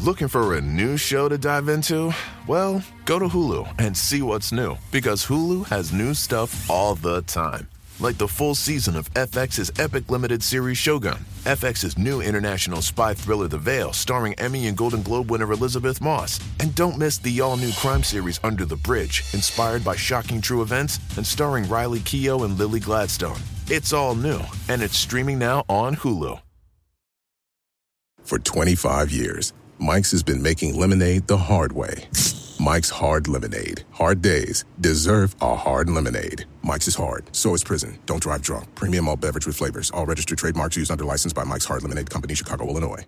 Looking for a new show to dive into? Well, go to Hulu and see what's new, because Hulu has new stuff all the time. Like the full season of FX's epic limited series Shogun, FX's new international spy thriller The Veil, starring Emmy and Golden Globe winner Elizabeth Moss. And don't miss the all-new crime series Under the Bridge, inspired by shocking true events and starring Riley Keough and Lily Gladstone. It's all new, and it's streaming now on Hulu. For 25 years, Mike's has been making lemonade the hard way. Mike's Hard Lemonade. Hard days deserve a hard lemonade. Mike's is hard, so is prison. Don't drive drunk. Premium malt beverage with flavors. All registered trademarks used under license by Mike's Hard Lemonade Company, Chicago, Illinois.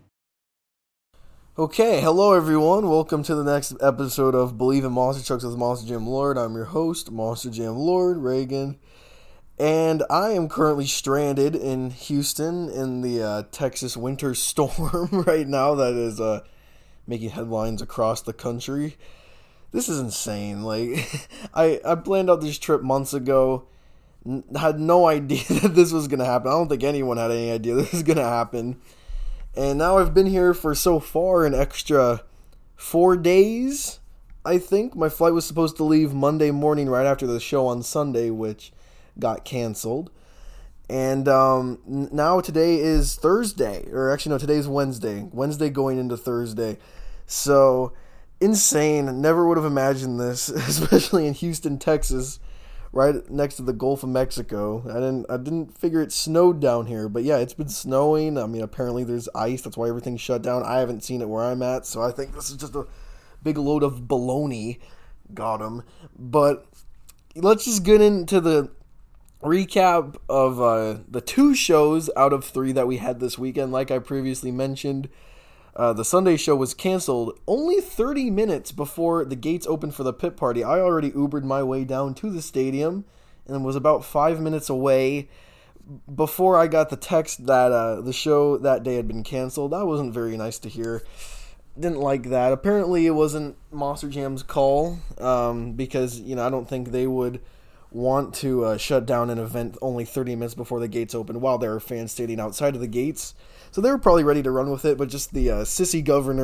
Okay, hello everyone. Welcome to the next episode of Believe in Monster Trucks with Monster Jam Lord. I'm your host, Monster Jam Lord, Reagan. And I am currently stranded in Houston in the Texas winter storm right now that is making headlines across the country. This is insane. Like, I planned out this trip months ago, had no idea that this was going to happen. I don't think anyone had any idea this was going to happen. And now I've been here for so far an extra 4 days, I think. My flight was supposed to leave Monday morning right after the show on Sunday, which got canceled. And now today is Thursday, or actually no, today's Wednesday going into Thursday. So insane. Never would have imagined this, especially in Houston, Texas, right next to the Gulf of Mexico. I didn't figure it snowed down here, but yeah, it's been snowing. I mean, apparently there's ice. That's why everything's shut down. I haven't seen it where I'm at, so I think this is just a big load of baloney. Got 'em. But let's just get into the recap of the 2 shows out of 3 that we had this weekend. Like I previously mentioned, the Sunday show was canceled only 30 minutes before the gates opened for the pit party. I already Ubered my way down to the stadium and was about 5 minutes away before I got the text that the show that day had been canceled. That wasn't very nice to hear. Didn't like that. Apparently it wasn't Monster Jam's call, because, I don't think they would want to shut down an event only 30 minutes before the gates open while there are fans standing outside of the gates. So they were probably ready to run with it, but just the sissy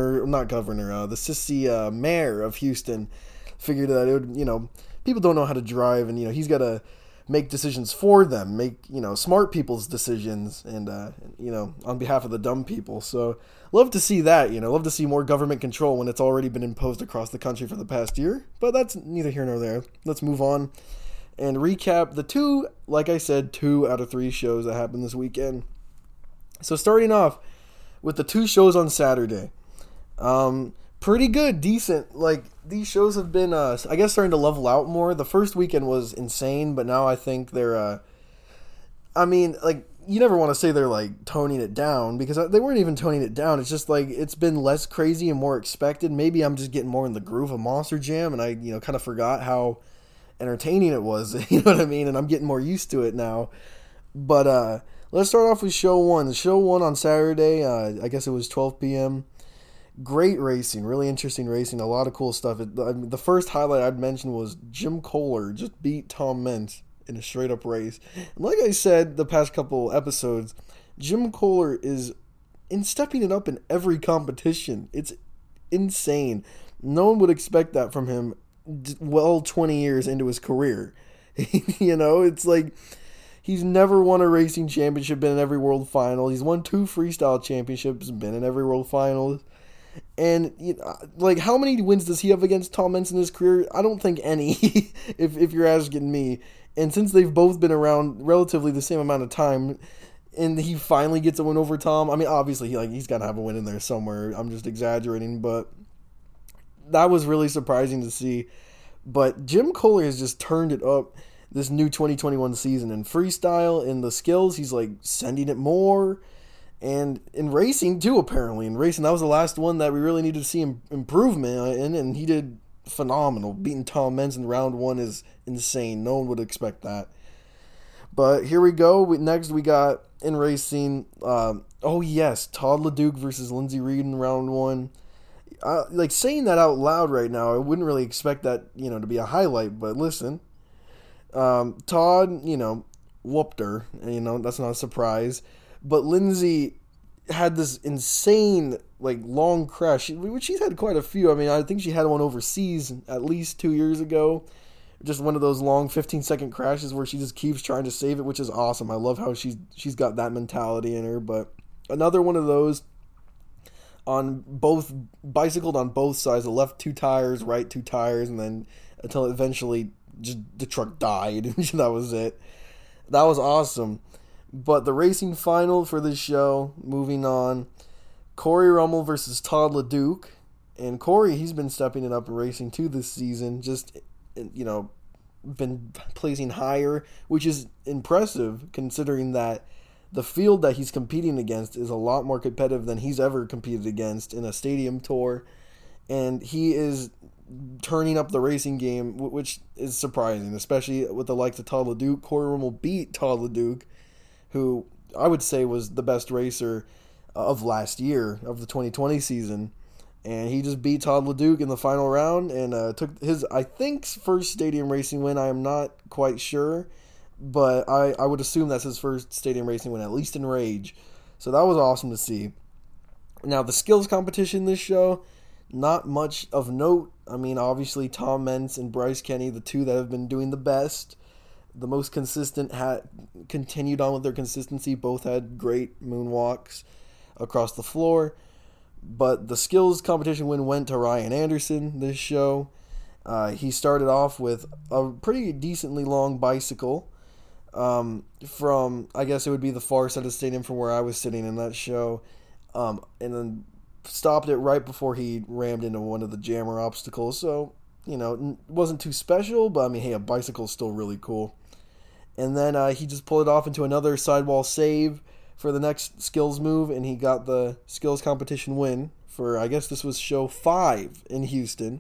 mayor of Houston figured that it would, people don't know how to drive, and, he's got to make decisions for them, make, smart people's decisions, and, on behalf of the dumb people. So love to see that, love to see more government control when it's already been imposed across the country for the past year, but that's neither here nor there. Let's move on and recap the 2 out of 3 shows that happened this weekend. So starting off with the 2 shows on Saturday. Pretty good, decent. Like, these shows have been, starting to level out more. The first weekend was insane, but now I think they're, you never want to say they're, toning it down, because they weren't even toning it down. It's just, it's been less crazy and more expected. Maybe I'm just getting more in the groove of Monster Jam, and I, kind of forgot how entertaining it was, you know what I mean? And I'm getting more used to it now. But, let's start off with show 1. Show 1 on Saturday, I guess it was 12 p.m. Great racing, really interesting racing, a lot of cool stuff. The first highlight I'd mention was Jim Kohler just beat Tom Meents in a straight-up race. And like I said the past couple episodes, Jim Kohler is stepping it up in every competition. It's insane. No one would expect that from him 20 years into his career. It's like he's never won a racing championship, been in every world final. He's won 2 freestyle championships, been in every world final. And, how many wins does he have against Tom Meents in his career? I don't think any, if you're asking me. And since they've both been around relatively the same amount of time, and he finally gets a win over Tom, obviously, he's got to have a win in there somewhere. I'm just exaggerating, but that was really surprising to see. But Jim Kohler has just turned it up this new 2021 season in freestyle, in the skills. He's sending it more, and in racing too. Apparently in racing, that was the last one that we really needed to see improvement in, and he did phenomenal. Beating Tom Meents in round 1 is insane. No one would expect that. But here we go. Next we got in racing, Todd LeDuc versus Lindsey Reed in round 1. Saying that out loud right now, I wouldn't really expect that, to be a highlight, but listen. Todd, whooped her, that's not a surprise. But Lindsey, had this insane, like, long crash, which she's had quite a few. I mean, I think she had one overseas at least 2 years ago. Just one of those long 15-second crashes where she just keeps trying to save it, which is awesome. I love how she's got that mentality in her. But another one of those bicycled on both sides, the left 2 tires, right 2 tires, and then until eventually just the truck died. That was it. That was awesome. But the racing final for this show, moving on, Corey Rummel versus Todd LeDuc. And Corey, he's been stepping it up in racing too this season, just, been placing higher, which is impressive considering that the field that he's competing against is a lot more competitive than he's ever competed against in a stadium tour. And he is turning up the racing game, which is surprising, especially with the likes of Todd LeDuc. Corey Rummel beat Todd LeDuc, who I would say was the best racer of last year, of the 2020 season. And he just beat Todd LeDuc in the final round and took his, I think, first stadium racing win. I am not quite sure, but I would assume that's his first stadium racing win, at least in Rage. So that was awesome to see. Now, the skills competition this show, not much of note. I mean, obviously, Tom Meents and Bryce Kenny, the two that have been doing the best, the most consistent, had continued on with their consistency. Both had great moonwalks across the floor. But the skills competition win went to Ryan Anderson this show. He started off with a pretty decently long bicycle from, I guess it would be the far side of the stadium from where I was sitting in that show. And then stopped it right before he rammed into one of the jammer obstacles. So, it wasn't too special, but I mean, hey, a bicycle's still really cool. And then he just pulled it off into another sidewall save for the next skills move, and he got the skills competition win for, I guess this was show 5 in Houston.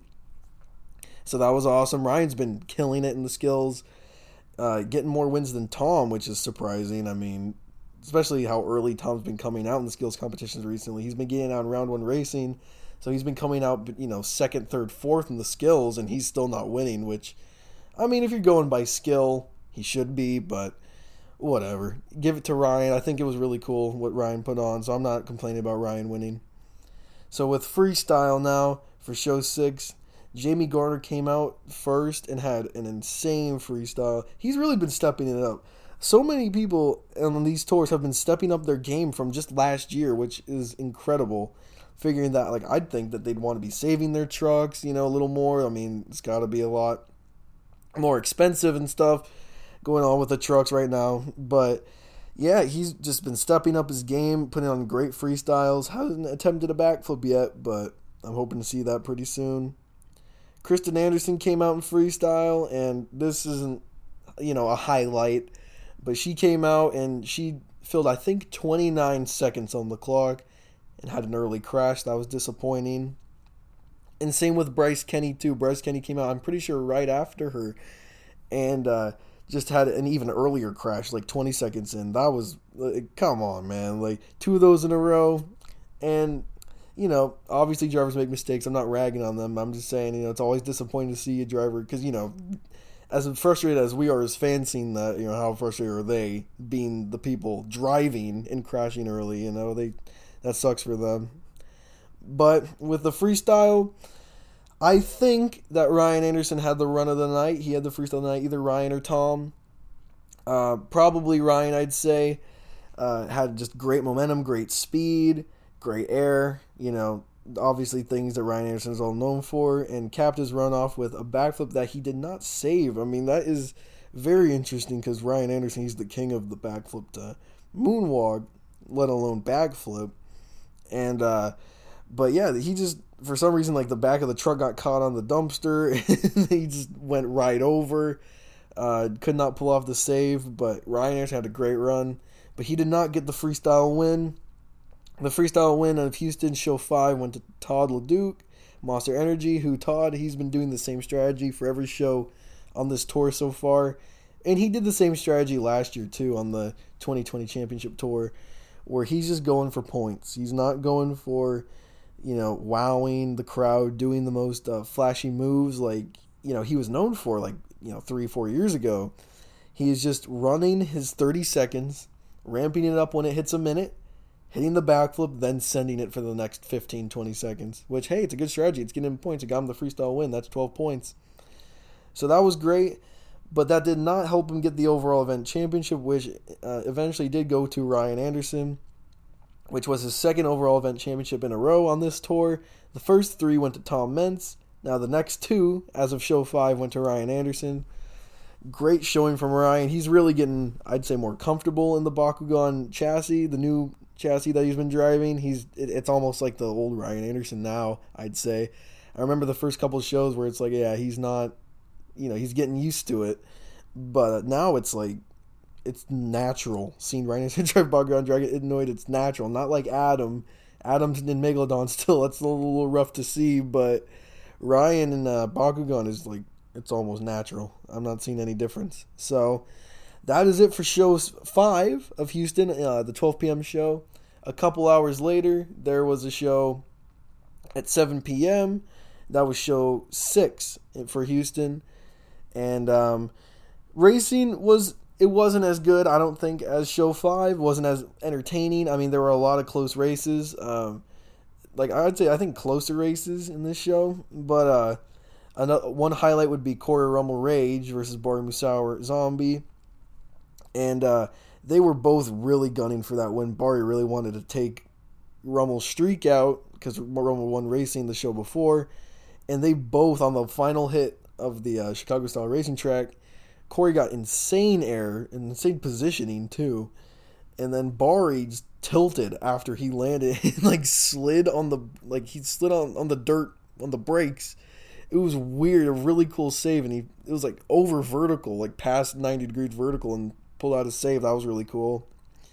So that was awesome. Ryan's been killing it in the skills, getting more wins than Tom, which is surprising. I mean, especially how early Tom's been coming out in the skills competitions recently. He's been getting out in round 1 racing, so he's been coming out, second, third, fourth in the skills, and he's still not winning, which, I mean, if you're going by skill, he should be, but whatever. Give it to Ryan. I think it was really cool what Ryan put on, so I'm not complaining about Ryan winning. So with freestyle now for show 6, Jamie Garner came out first and had an insane freestyle. He's really been stepping it up. So many people on these tours have been stepping up their game from just last year, which is incredible. Figuring that, I'd think that they'd want to be saving their trucks, a little more. I mean, it's got to be a lot more expensive and stuff going on with the trucks right now. But yeah, he's just been stepping up his game, putting on great freestyles. Hasn't attempted a backflip yet, but I'm hoping to see that pretty soon. Kristen Anderson came out in freestyle, and this isn't, a highlight, but she came out and she filled, I think, 29 seconds on the clock and had an early crash. That was disappointing. And same with Bryce Kenny, too. Bryce Kenny came out, I'm pretty sure, right after her, and just had an even earlier crash, 20 seconds in. That was, come on, man. 2 of those in a row. And, obviously drivers make mistakes. I'm not ragging on them. I'm just saying, it's always disappointing to see a driver because, as frustrated as we are as fans seeing that, how frustrated are they being the people driving and crashing early, that sucks for them. But with the freestyle, I think that Ryan Anderson had the run of the night. He had the freestyle of the night, either Ryan or Tom. Probably Ryan, I'd say. Had just great momentum, great speed, great air. Obviously things that Ryan Anderson is all known for. And capped his run off with a backflip that he did not save. I mean, that is very interesting because Ryan Anderson, he's the king of the backflip to moonwalk, let alone backflip. And, but yeah, he just, for some reason, the back of the truck got caught on the dumpster. He just went right over. Could not pull off the save, but Ryan Anderson had a great run. But he did not get the freestyle win. The freestyle win of Houston Show 5 went to Todd LeDuc, Monster Energy, he's been doing the same strategy for every show on this tour so far. And he did the same strategy last year, too, on the 2020 Championship Tour, where he's just going for points. He's not going for, wowing the crowd, doing the most flashy moves he was known for 3-4 years ago. He is just running his 30 seconds, ramping it up when it hits a minute, hitting the backflip, then sending it for the next 15, 20 seconds. Which, hey, it's a good strategy. It's getting him points. It got him the freestyle win. That's 12 points. So that was great. But that did not help him get the overall event championship, which eventually did go to Ryan Anderson, which was his second overall event championship in a row on this tour. The first 3 went to Tom Meents. Now the next 2, as of show 5, went to Ryan Anderson. Great showing from Ryan. He's really getting, I'd say, more comfortable in the Bakugan chassis, the new chassis that he's been driving. It's almost like the old Ryan Anderson now, I'd say. I remember the first couple of shows where it's like, yeah, he's not, he's getting used to it. But now it's like, it's natural. Seeing Ryan Anderson drive Bakugan Dragon Idenoid, it's natural. Not like Adam. Adam's in Megalodon still. That's a little rough to see, but Ryan in Bakugan is like, it's almost natural. I'm not seeing any difference. So that is it for show 5 of Houston, the 12 p.m. show. A couple hours later, there was a show at 7 p.m. That was show 6 for Houston. And racing wasn't as good, I don't think, as show 5. It wasn't as entertaining. I mean, there were a lot of close races. I think closer races in this show. But one highlight would be Corey Rummel Rage versus Bari Musauer Zombie. And they were both really gunning for that win. Bari really wanted to take Rummel's streak out because Rummel won racing the show before. And they both, on the final hit of the Chicago-style racing track, Corey got insane air and insane positioning too. And then Bari just tilted after he landed and slid on the dirt on the brakes. It was weird, a really cool save, and it was over vertical, past 90 degrees vertical, and pulled out a save. That was really cool.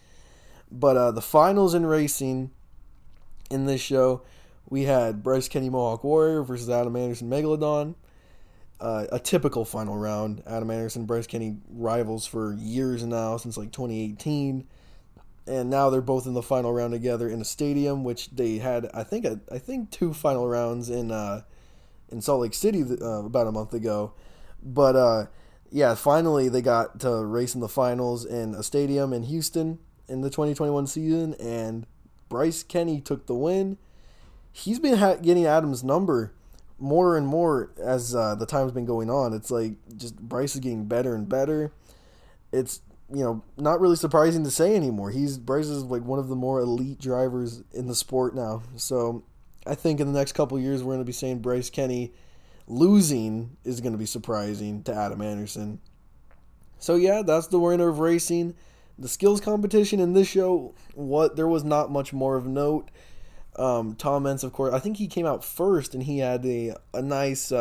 But the finals in racing in this show, we had Bryce Kenny Mohawk Warrior versus Adam Anderson Megalodon. A typical final round. Adam Anderson, Bryce Kenny rivals for years now, since 2018. And now they're both in the final round together in a stadium, which they had, I think 2 final rounds in Salt Lake City about a month ago. But finally they got to race in the finals in a stadium in Houston in the 2021 season, and Bryce Kenny took the win. He's been getting Adam's number more and more as the time's been going on. It's just Bryce is getting better and better. It's not really surprising to say anymore. Bryce is one of the more elite drivers in the sport now. So I think in the next couple of years we're going to be saying Bryce Kenny losing is going to be surprising to Adam Anderson. So yeah, that's the winner of racing. The skills competition in this show, there was not much more of note. Tom Meents, of course, I think he came out first, and he had a nice,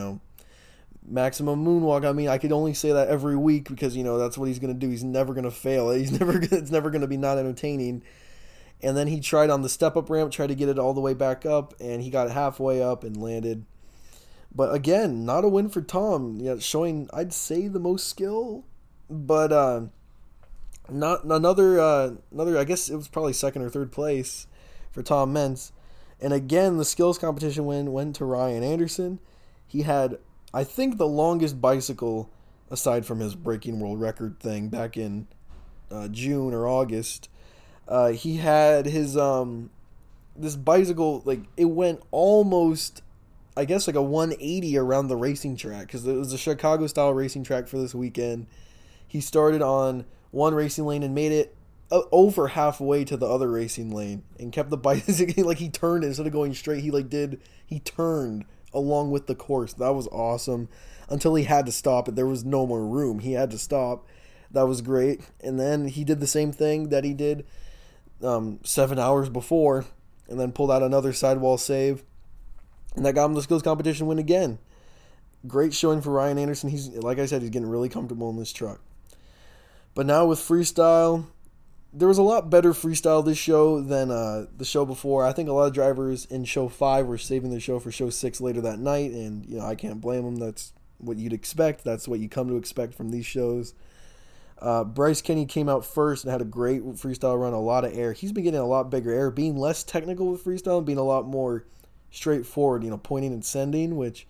maximum moonwalk. I mean, I could only say that every week because, that's what he's going to do. He's never going to fail. It's never going to be not entertaining. And then he tried on the step-up ramp, tried to get it all the way back up, and he got halfway up and landed. But again, not a win for Tom. Showing, I'd say, the most skill, but not another. I guess it was probably second or third place for Tom Meents. And again, the skills competition win went to Ryan Anderson. He had, I think, the longest bicycle aside from his breaking world record thing back in June or August. He had his this bicycle, it went almost, I guess, a 180 around the racing track, because it was a Chicago style racing track for this weekend. He started on one racing lane and made it over halfway to the other racing lane and kept the bicycle, he turned it instead of going straight. He turned along with the course. That was awesome until he had to stop it. There was no more room. He had to stop. That was great. And then he did the same thing that he did 7 hours before, and then pulled out another sidewall save, and that got him the skills competition win again. Great showing for Ryan Anderson. He's, like I said, he's getting really comfortable in this truck. But now with freestyle, there was a lot better freestyle this show than the show before. I think a lot of drivers in show 5 were saving their show for show 6 later that night, and I can't blame them. That's what you'd expect. That's what you come to expect from these shows. Bryce Kenny came out first and had a great freestyle run, a lot of air. He's been getting a lot bigger air, being less technical with freestyle and being a lot more straightforward, pointing and sending, which,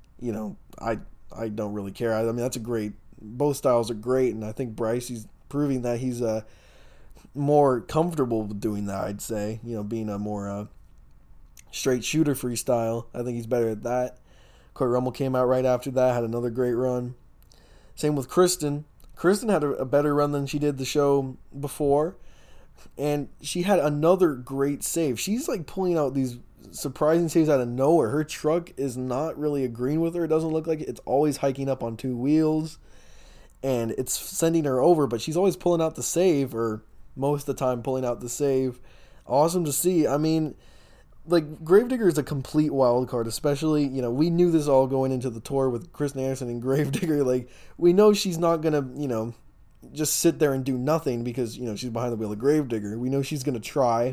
I don't really care. I mean, that's a great, both styles are great, and I think Bryce, he's proving that he's more comfortable with doing that, I'd say. Being a more straight shooter freestyle. I think he's better at that. Cory Rummel came out right after that, had another great run. Same with Kristen. Kristen had a better run than she did the show before, and she had another great save. She's like pulling out these surprising saves out of nowhere. Her truck is not really agreeing with her. It doesn't look like it. It's always hiking up on two wheels, and it's sending her over, but she's always pulling out the save, or most of the time pulling out the save. Awesome to see. I mean, like, Gravedigger is a complete wild card, especially, we knew this all going into the tour with Kristen Anderson and Gravedigger. Like, we know she's not going to, just sit there and do nothing because, she's behind the wheel of Gravedigger. We know she's going to try.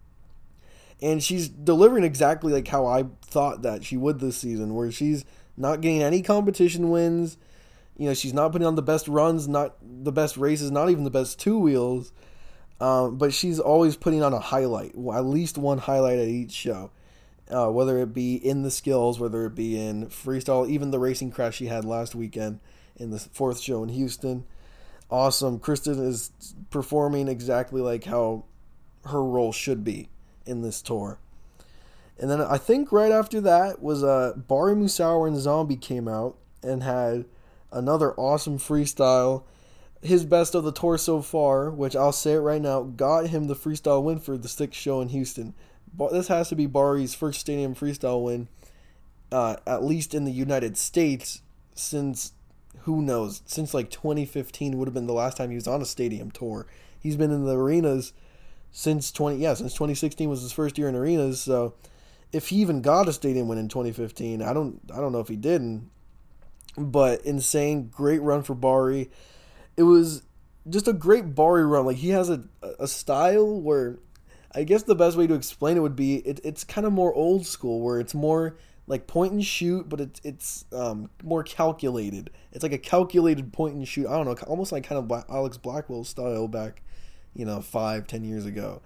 And she's delivering exactly like how I thought that she would this season, where she's not getting any competition wins. She's not putting on the best runs, not the best races, not even the best two wheels. But she's always putting on a highlight, at least one highlight at each show, whether it be in the skills, whether it be in freestyle, even the racing crash she had last weekend in the fourth show in Houston. Awesome. Kristen is performing exactly like how her role should be in this tour. And then I think right after that was Bari Musauer and Zombie came out and had another awesome freestyle. His best of the tour so far, which I'll say it right now, got him the freestyle win for the sixth show in Houston. But this has to be Bari's first stadium freestyle win, at least in the United States, since, who knows, since like 2015 would have been the last time he was on a stadium tour. He's been in the arenas since 2016 was his first year in arenas. So if he even got a stadium win in 2015, I don't know if he didn't. But insane, great run for Bari. It was just a great Bari run. Like, he has a style where, I guess the best way to explain it would be, it's kind of more old school, where it's more like point and shoot, but it's more calculated. It's like a calculated point and shoot. I don't know, almost like kind of Alex Blackwell style back, 5-10 years ago.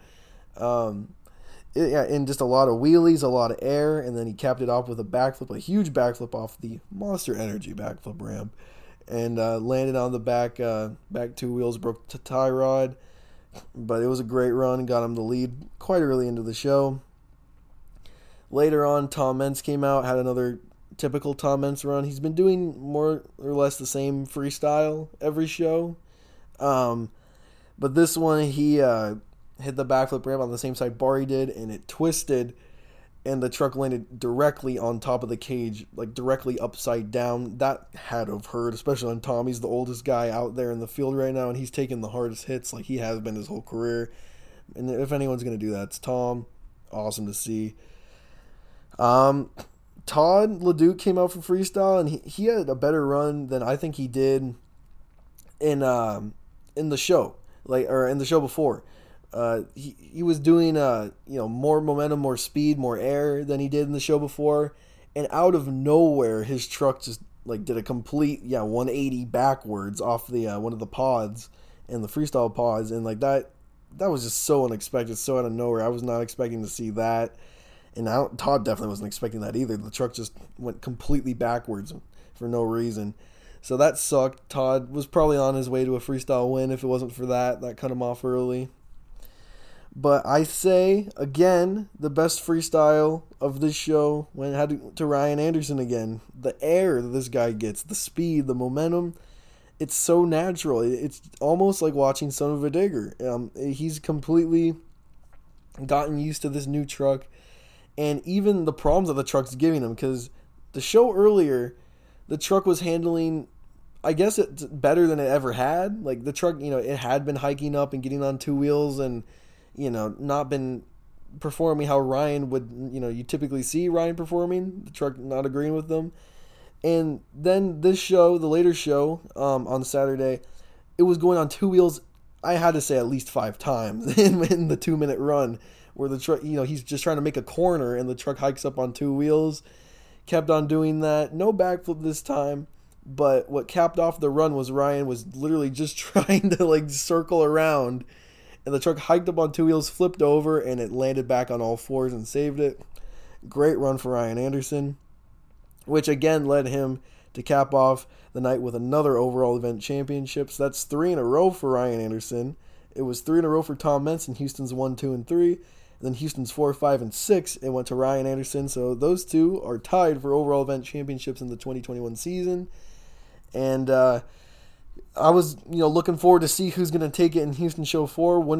And just a lot of wheelies, a lot of air, and then he capped it off with a backflip, a huge backflip off the Monster Energy backflip ramp. And landed on the back two wheels, broke the tie rod. But it was a great run, got him the lead quite early into the show. Later on, Tom Meents came out, had another typical Tom Meents run. He's been doing more or less the same freestyle every show. But this one, he hit the backflip ramp on the same side Bari did, and it twisted, and the truck landed directly on top of the cage, like directly upside down. That had to have hurt, especially when Tommy's the oldest guy out there in the field right now, and he's taking the hardest hits like he has been his whole career. And if anyone's going to do that, it's Tom. Awesome to see. Todd LeDuc came out for freestyle, and he had a better run than I think he did in the show, or in the show before. He was doing more momentum, more speed, more air than he did in the show before, and out of nowhere his truck just did a complete 180 backwards off the one of the pods and the freestyle pods, and that was just so unexpected, so out of nowhere. I was not expecting to see that, and Todd definitely wasn't expecting that either. The truck just went completely backwards for no reason. So that sucked. Todd was probably on his way to a freestyle win if it wasn't for that. That cut him off early. But I say, again, the best freestyle of this show went to Ryan Anderson again. The air that this guy gets, the speed, the momentum, it's so natural. It's almost like watching Son of a Digger. He's completely gotten used to this new truck, and even the problems that the truck's giving him, because the show earlier, the truck was handling, I guess, it's better than it ever had. Like, the truck, it had been hiking up and getting on two wheels and not been performing how Ryan would, you typically see Ryan performing, the truck not agreeing with them. And then this show, the later show, on Saturday, it was going on two wheels, I had to say at least 5 times in the 2-minute run, where the truck, he's just trying to make a corner and the truck hikes up on two wheels. Kept on doing that. No backflip this time, but what capped off the run was Ryan was literally just trying to circle around, and the truck hiked up on two wheels, flipped over, and it landed back on all fours and saved it. Great run for Ryan Anderson, which again led him to cap off the night with another overall event championship. So that's 3 in a row for Ryan Anderson, It was 3 in a row for Tom Meents, and Houston's 1, 2, and 3. And then Houston's 4, 5, and 6. It went to Ryan Anderson. So those two are tied for overall event championships in the 2021 season. And I was, looking forward to see who's going to take it in Houston Show 4. Would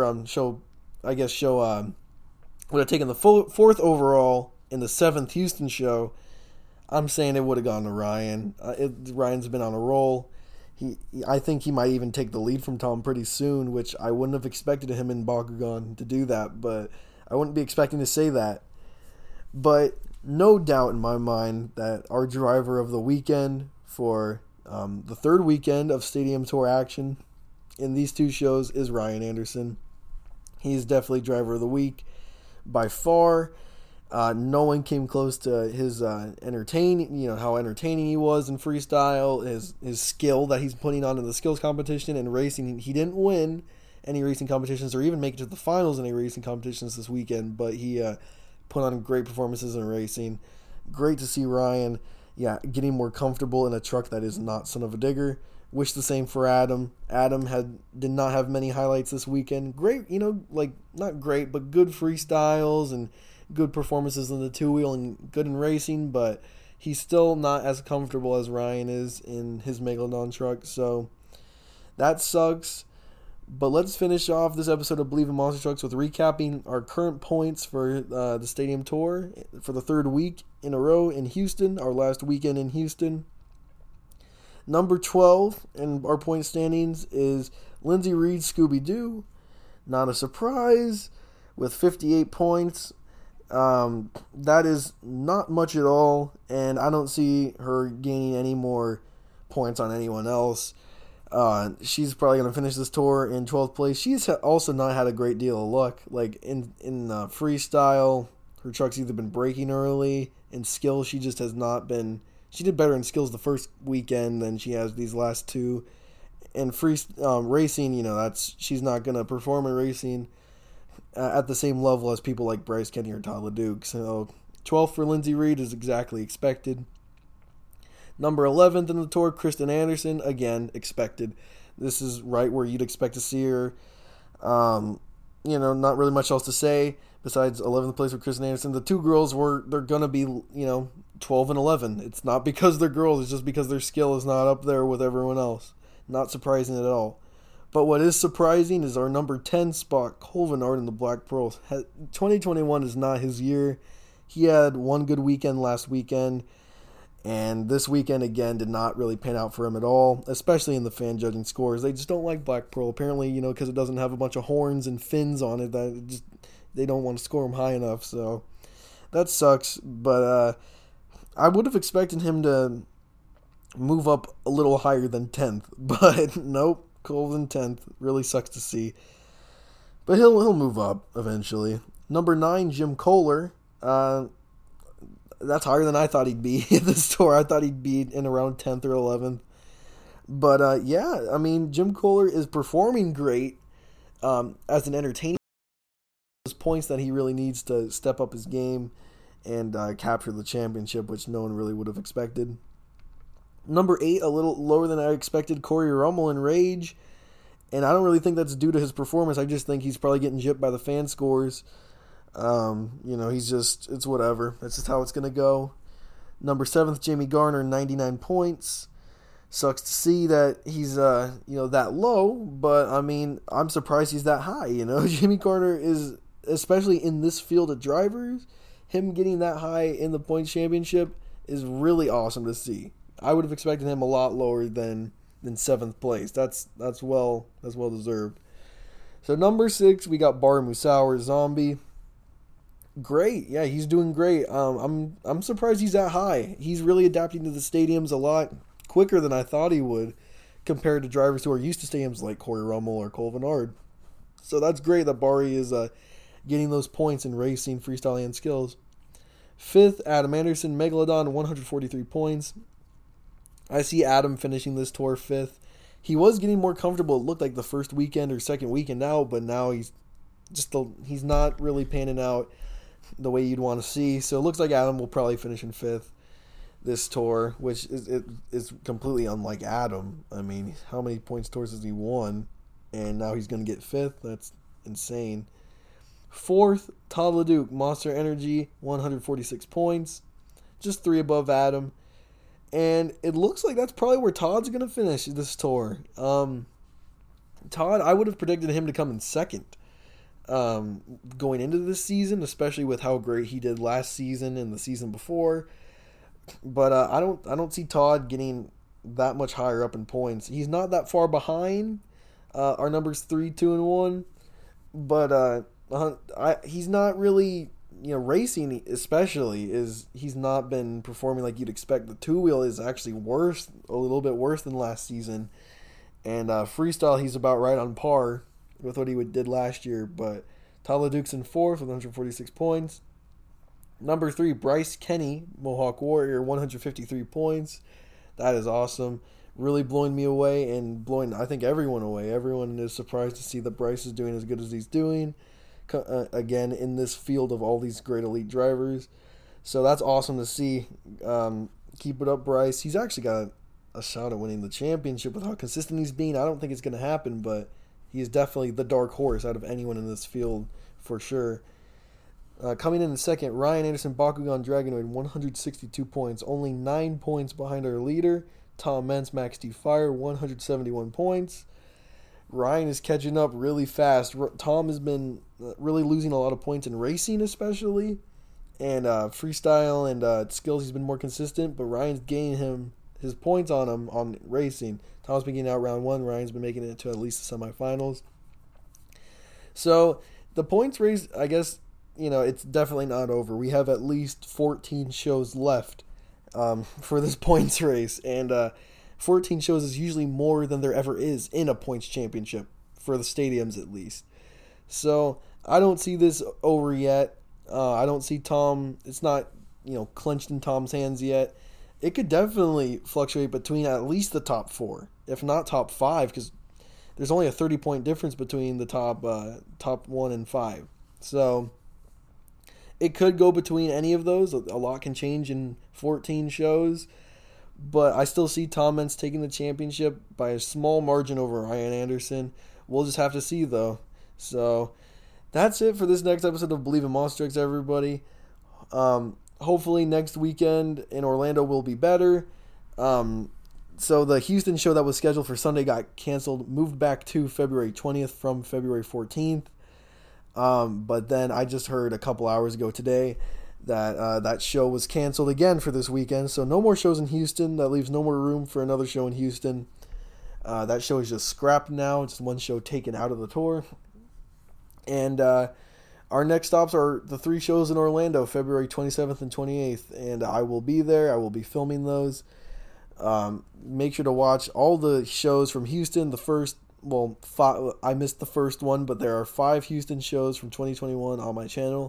have taken the fourth overall in the 7th Houston Show. I'm saying it would have gone to Ryan. Ryan's been on a roll. I think he might even take the lead from Tom pretty soon, which I wouldn't have expected him in Bakugan to do that, but I wouldn't be expecting to say that. But no doubt in my mind that our driver of the weekend for the third weekend of Stadium Tour action in these two shows is Ryan Anderson. He's definitely driver of the week by far. No one came close to his entertaining, how entertaining he was in freestyle, his skill that he's putting on in the skills competition and racing. He didn't win any racing competitions or even make it to the finals in any racing competitions this weekend, but he put on great performances in racing. Great to see Ryan, getting more comfortable in a truck that is not Son of a Digger. Wish the same for Adam. Adam did not have many highlights this weekend. Great, not great, but good freestyles and good performances in the two-wheel and good in racing, but he's still not as comfortable as Ryan is in his Megalodon truck, so that sucks. But let's finish off this episode of Believe in Monster Trucks with recapping our current points for the Stadium Tour for the third week in a row in Houston, our last weekend in Houston. Number 12 in our point standings is Lindsey Reed Scooby-Doo. Not a surprise, with 58 points. That is not much at all, and I don't see her gaining any more points on anyone else. She's probably going to finish this tour in 12th place. She's also not had a great deal of luck. Like in freestyle, her truck's either been breaking early. In skills, she just has not been. She did better in skills the first weekend than she has these last two. And racing, she's not going to perform in racing at the same level as people like Bryce Kenny or Todd LeDuc. So 12th for Lindsey Reed is exactly expected. Number 11th in the tour, Kristen Anderson, again, expected. This is right where you'd expect to see her. Not really much else to say besides 11th place for Kristen Anderson. The two girls they're going to be, 12 and 11. It's not because they're girls, it's just because their skill is not up there with everyone else. Not surprising at all. But what is surprising is our number 10 spot, Cole Vennard in the Black Pearls. 2021 is not his year. He had one good weekend last weekend, and this weekend again did not really pan out for him at all, especially in the fan judging scores. They just don't like Black Pearl, apparently, because it doesn't have a bunch of horns and fins on it. They don't want to score him high enough, so that sucks. But I would have expected him to move up a little higher than 10th, but nope. Cole's in 10th. Really sucks to see. But he'll move up eventually. Number 9, Jim Kohler. That's higher than I thought he'd be in this tour. I thought he'd be in around 10th or 11th. But Jim Kohler is performing great as an entertainer. Those points that he really needs to step up his game and capture the championship, which no one really would have expected. Number 8, a little lower than I expected, Corey Rummel in Rage. And I don't really think that's due to his performance. I just think he's probably getting gypped by the fan scores. It's whatever. That's just how it's going to go. Number 7th, Jamie Garner, 99 points. Sucks to see that he's, that low. But, I'm surprised he's that high, Jamie Garner is, especially in this field of drivers, him getting that high in the points championship is really awesome to see. I would have expected him a lot lower than 7th place. That's well deserved. So number 6, we got Bar Musauer, Zombie. Great, yeah, he's doing great. I'm surprised he's that high. He's really adapting to the stadiums a lot quicker than I thought he would, compared to drivers who are used to stadiums like Corey Rummel or Cole Vennard. So that's great that Barry is getting those points in racing, freestyle, and skills. 5th, Adam Anderson, Megalodon, 143 points. I see Adam finishing this tour 5th. He was getting more comfortable, it looked like the first weekend or second weekend out, but now he's not really panning out the way you'd want to see. So it looks like Adam will probably finish in 5th this tour, which is completely unlike Adam. How many points tours has he won? and now he's going to get 5th. That's insane. 4th, Todd LeDuc, Monster Energy, 146 points. Just 3 above Adam. And it looks like that's probably where Todd's going to finish this tour. Todd, I would have predicted him to come in 2nd going into this season, especially with how great he did last season and the season before. But I don't see Todd getting that much higher up in points. He's not that far behind our numbers 3, 2, and 1. But he's not really, racing especially he's not been performing like you'd expect. The 2-wheel is actually a little bit worse than last season. And freestyle, he's about right on par with what he did last year. But Todd LeDuc's in 4th with 146 points. Number 3, Bryce Kenny, Mohawk Warrior, 153 points. That is awesome. Really blowing me away and blowing, I think, everyone away. Everyone is surprised to see that Bryce is doing as good as he's doing. Again, in this field of all these great elite drivers. So that's awesome to see. Keep it up, Bryce. He's actually got a shot at winning the championship with how consistent he's being. I don't think it's going to happen, but he is definitely the dark horse out of anyone in this field for sure. Coming in 2nd, Ryan Anderson, Bakugan Dragonoid, 162 points. Only 9 points behind our leader, Tom Mentz, Max D Fire, 171 points. Ryan is catching up really fast. Tom has been really losing a lot of points in racing especially. And freestyle and skills, he's been more consistent. But Ryan's gaining him his points on him on racing. Tom's been getting out round 1. Ryan's been making it to at least the semifinals. So the points race, I guess, it's definitely not over. We have at least 14 shows left for this points race. And 14 shows is usually more than there ever is in a points championship, for the stadiums at least. So I don't see this over yet. I don't see Tom, it's not, clenched in Tom's hands yet. It could definitely fluctuate between at least the top 4, if not top 5, because there's only a 30-point difference between the top 1 and 5. So it could go between any of those. A lot can change in 14 shows. But I still see Tom Mentz taking the championship by a small margin over Ryan Anderson. We'll just have to see, though. So that's it for this next episode of Believe in Monster Trucks, everybody. Hopefully next weekend in Orlando will be better. So the Houston show that was scheduled for Sunday got canceled, moved back to February 20th from February 14th. But then I just heard a couple hours ago today that that show was canceled again for this weekend. So no more shows in Houston. That leaves no more room for another show in Houston. That show is just scrapped now. Just one show taken out of the tour. And our next stops are the 3 shows in Orlando, February 27th and 28th. And I will be there. I will be filming those. Make sure to watch all the shows from Houston. The first, 5, I missed the first one, but there are 5 Houston shows from 2021 on my channel.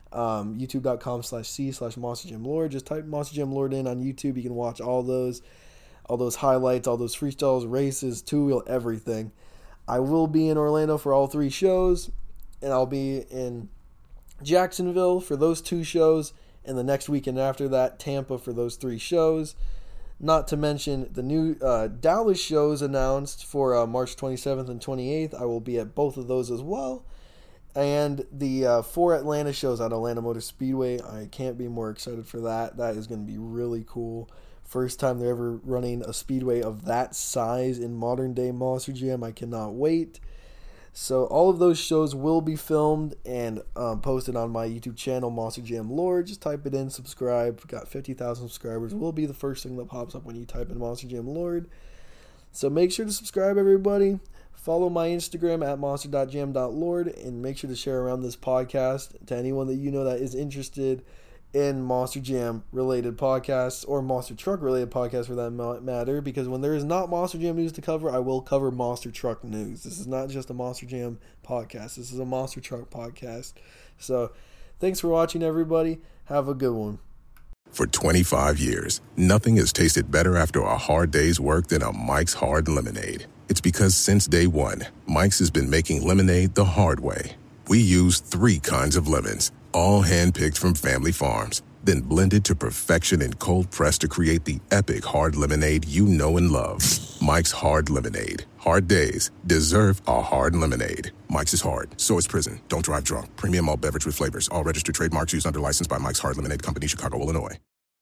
YouTube.com/C/MonsterJamLord. Just type Monster Jam Lord in on YouTube. You can watch all those highlights, all those freestyles, races, 2-wheel, everything. I will be in Orlando for all 3 shows, and I'll be in Jacksonville for those 2 shows, and the next weekend after that, Tampa for those 3 shows. Not to mention the new Dallas shows announced for March 27th and 28th. I will be at both of those as well. And the 4 Atlanta shows at Atlanta Motor Speedway. I can't be more excited for that. That is going to be really cool. First time they're ever running a speedway of that size in modern day Monster Jam. I cannot wait. So all of those shows will be filmed and posted on my YouTube channel, Monster Jam Lord. Just type it in, subscribe. Got 50,000 subscribers. Will be the first thing that pops up when you type in Monster Jam Lord. So make sure to subscribe, everybody. Follow my Instagram at monster.jam.lord, and make sure to share around this podcast to anyone that you know that is interested in Monster Jam related podcasts, or Monster Truck related podcasts for that matter, because when there is not Monster Jam news to cover, I will cover Monster Truck news. This is not just a Monster Jam podcast. This is a Monster Truck podcast. So thanks for watching, everybody. Have a good one. For 25 years, nothing has tasted better after a hard day's work than a Mike's Hard Lemonade. It's because since day one, Mike's has been making lemonade the hard way. We use 3 kinds of lemons, all handpicked from family farms. then blended to perfection and cold pressed to create the epic hard lemonade you know and love. Mike's Hard Lemonade. Hard days deserve a hard lemonade. Mike's is hard, so is prison. Don't drive drunk. Premium malt beverage with flavors. All registered trademarks used under license by Mike's Hard Lemonade Company, Chicago, Illinois.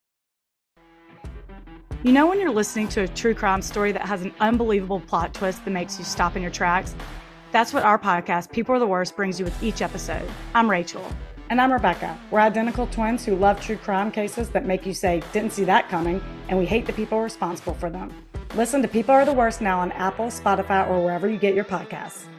You know when you're listening to a true crime story that has an unbelievable plot twist that makes you stop in your tracks? That's what our podcast, People Are the Worst, brings you with each episode. I'm Rachel. And I'm Rebecca. We're identical twins who love true crime cases that make you say, didn't see that coming, and we hate the people responsible for them. Listen to People Are the Worst now on Apple, Spotify, or wherever you get your podcasts.